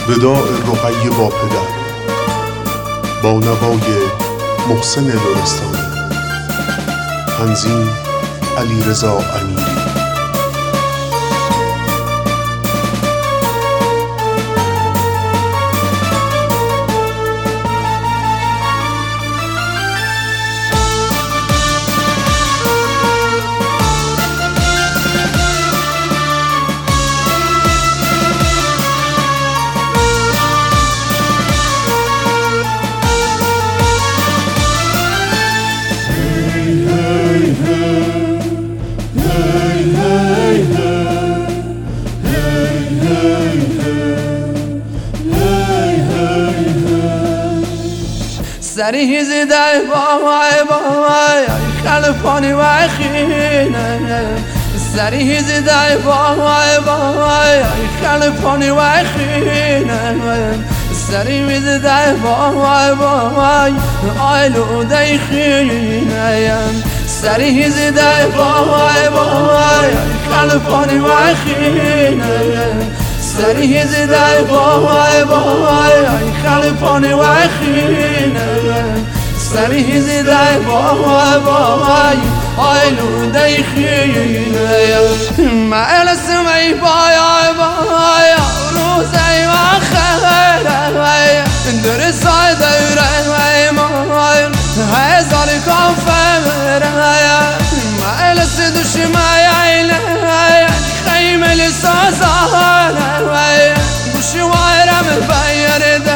وداع رقیه با پدر، با نوای محسن لرستانی. تنظیم علیرضا امیری. سری زده بای خلفانی و خینه، سری زده بای خلفانی و خینه، سری زده بای آلوده خینه، سری زده بای خلفانی و خینه، سری زده بای خلفانی و خینه، سری زده بای آلوده خینه. معل سمی بای روزی و خیره، در سایده ره مای هزار کافره، معل سدوش مایل خیمه لسازانه، گوشوارم بیرده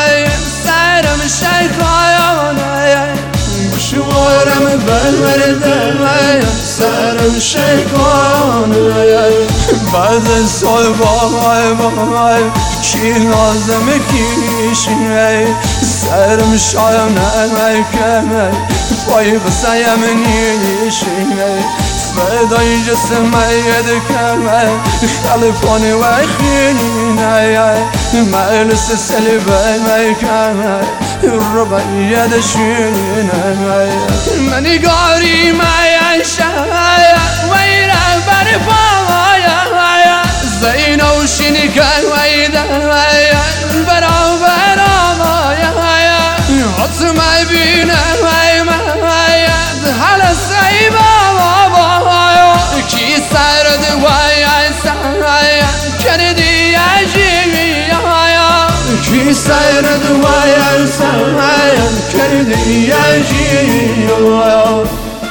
سرم شیخایانه، گوشوارم بیرده سرم شیخایانه. بعد سال بای کی لازم کیشه، سرم شایانه کمه پای قصایم نیشه، فدای جسم یدکمه خلفانی و خینه، مجلس سلبه میکمه ربعیت شینه، منی گاری میشه ویره بر پایا، زینو شینی کن ویده برابر آمایا، حتما بینه حال سیبا کی سرد وای سایه کردی عجیبی آیا، کی سرد وای سایه کردی عجیبی آیا.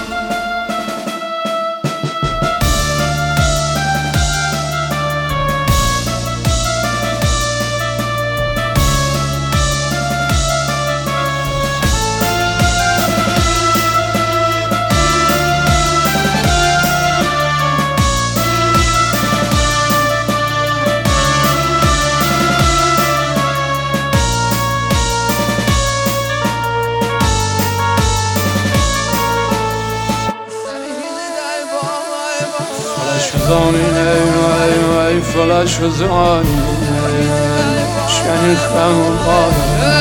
فلاش زانی شنی خمار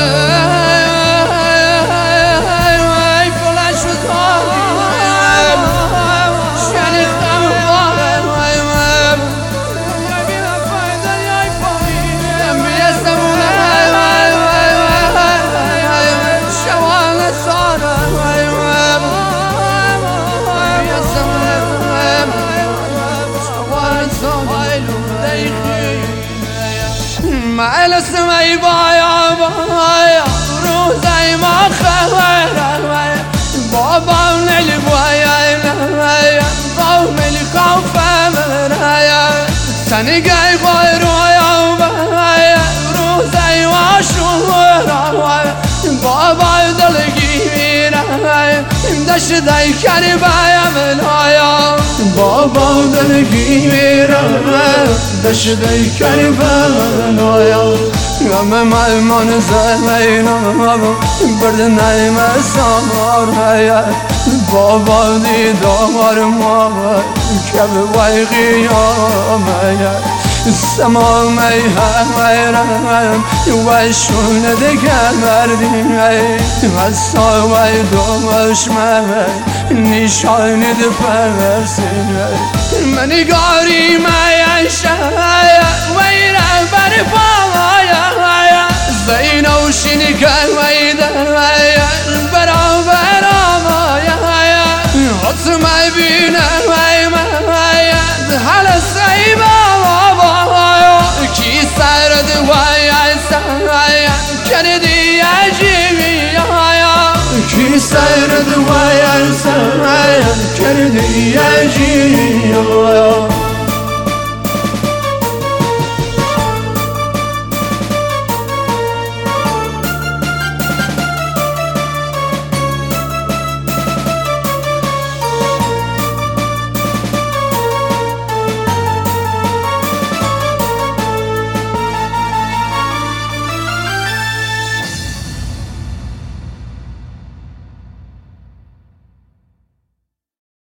معل سمی بایا روزی ما خیره، بابا نلی بایا قوملی خوفم ریا، سنگی بای رویا روزی ما شورا، بابا دلگی میره دشت دای کری بایم لایا، بابا دلگی میره دشت دای کری بایم لایا. غم ملمان زمینم برد نیم سامار، بابا دیدار ما که به وی قیامه، سمام حیرم و شونه دگر مردیم، و ساوی دومش نشانت پرسه من گاری میشه ویره بر پایا زین و شنکه ویده برابر آمایا حتما بینه ویمه حال سیبا کی سرد ویا سایا کردی عجیبی کی سرد ویا سایا کردی عجیبی